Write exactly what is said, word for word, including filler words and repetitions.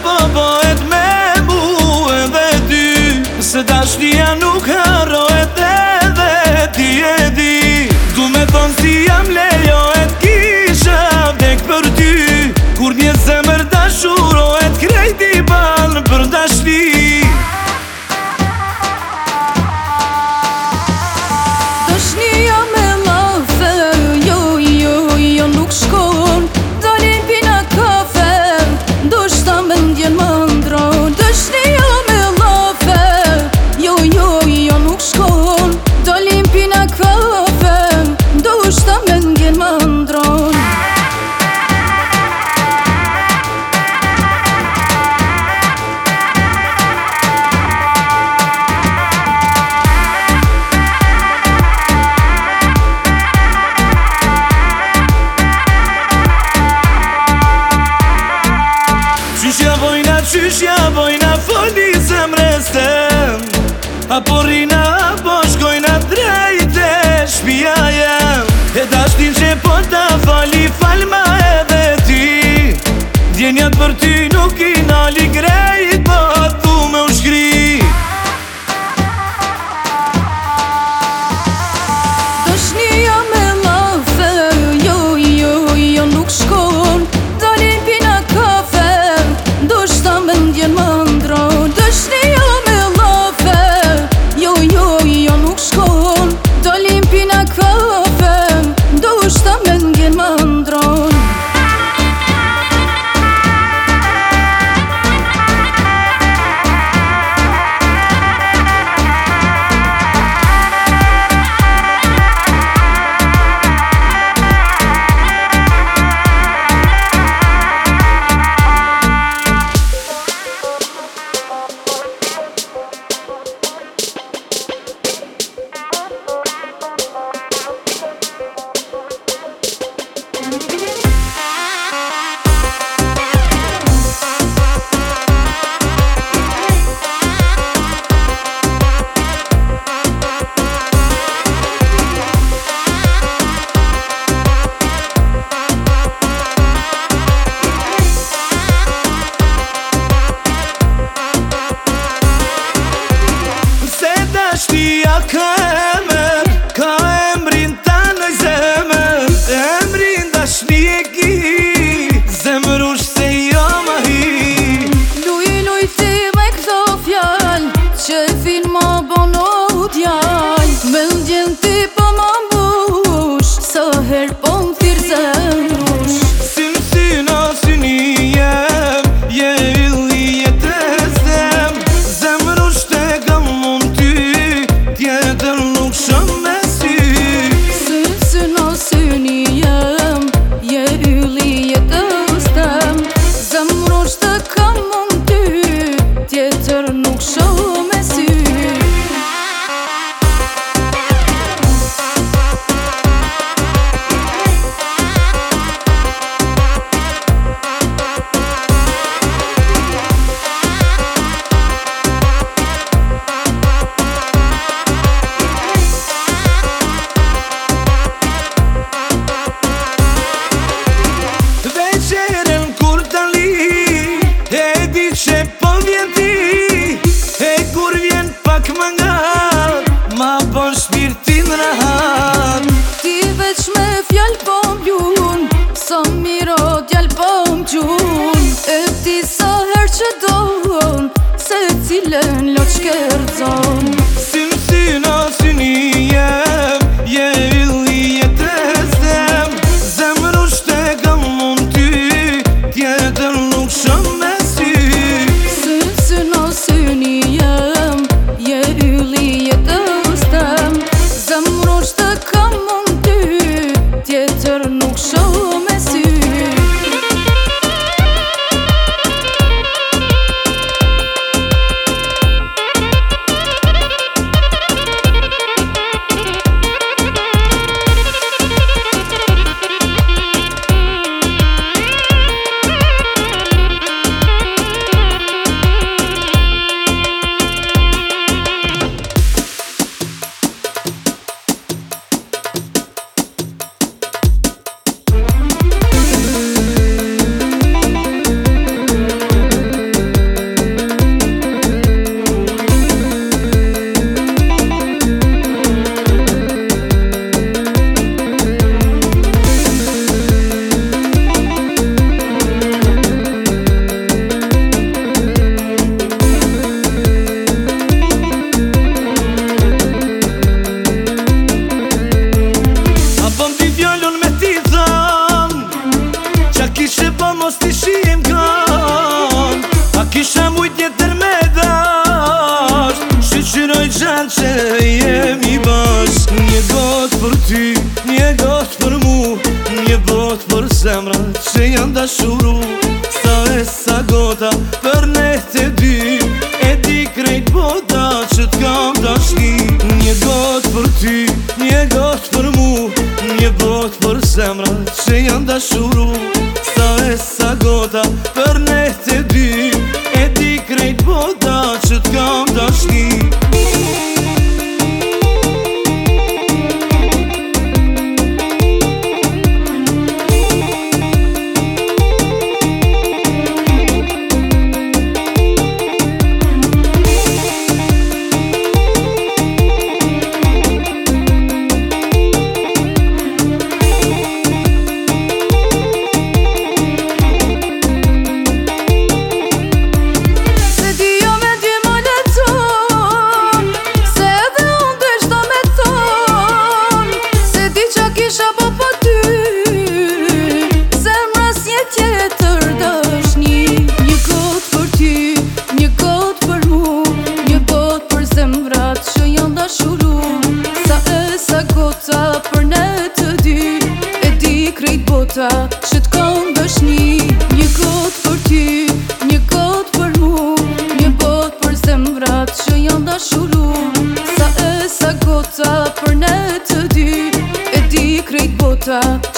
po bëhet me mu edhe ty, se dashnia nuk harrohet edhe ti e di. Du me thonë si jam lejohet kisha vdek për ty, kur një zemër dashurohet krejt i ban për dashni. Dashnia me lafe, jo, jo, jo nuk shkon, dalin pina kafe, ndoshta mendjen më ndron. Dashnia me lafe, jo, jo, jo nuk shkon, dalin pina kafe, ndoshta mendjen më ndron. Qyshja vojna, qyshja vojna, foli zemrës tem, apo rina, apo shkojna drejt e shpia jem. E dashnin që po ta fali, falma edhe ti, djenjat për ty nuk i nali grejt, po tu me u shkri. Dashnia me lafe, jo, jo, jo nuk shkon, dalin pina kafe, ndoshta mendjen më ndron. Dashnia me lafe, jo, jo, jo nuk shkon, dalin pina kafe, ndoshta mendjen më ndron. Dashnia ka emër, ka emrin ta në zemër, emrin dashni e ki, zemërush se jo ma hi. Luj, luj ti me këto fjall, që fin ma bono djall, mendjen ti po ma mbush, sa her po më thirë zemrush. Sim syna syni jem, je illi jetës tem, zemërush te kam mund ty, tjetër nuk shëm me sy. Syn syna syni jem, je ylli jetës tem, zemrush të kam mund ty, tjetër nuk shoh me sy. Veqeren kur t'ali, e di që po vjen ti, e kur vjen pak më ngat, ma bon shpirtin rahat. Ti veç me fjall po m'ljun, sa miro djall po m'gjun, e ti sa her që don, se cilën lot shkerdzon. Sim syna syni jem, je illi jetës tem, zemërush te kam mund ty, tjetër nuk shëm me sy. Syn syna syni jem, je ylli jetës tem, zemrush të kam mund ty, tjetër nuk shoh me sy. gota për ne të dy. E di krejt bota që t'kam dashni. Një got për ty, një got për mu, një bot për zemrat që janë dashuru. Sa e sa gota për ne të dy. E di krejt bota që t'kam dashni. Që t'kam dashni. Një got për ty, një got për mu, një bot për zemrat që janë dashuru. Sa e sa gota për ne të dy. E di krejt bota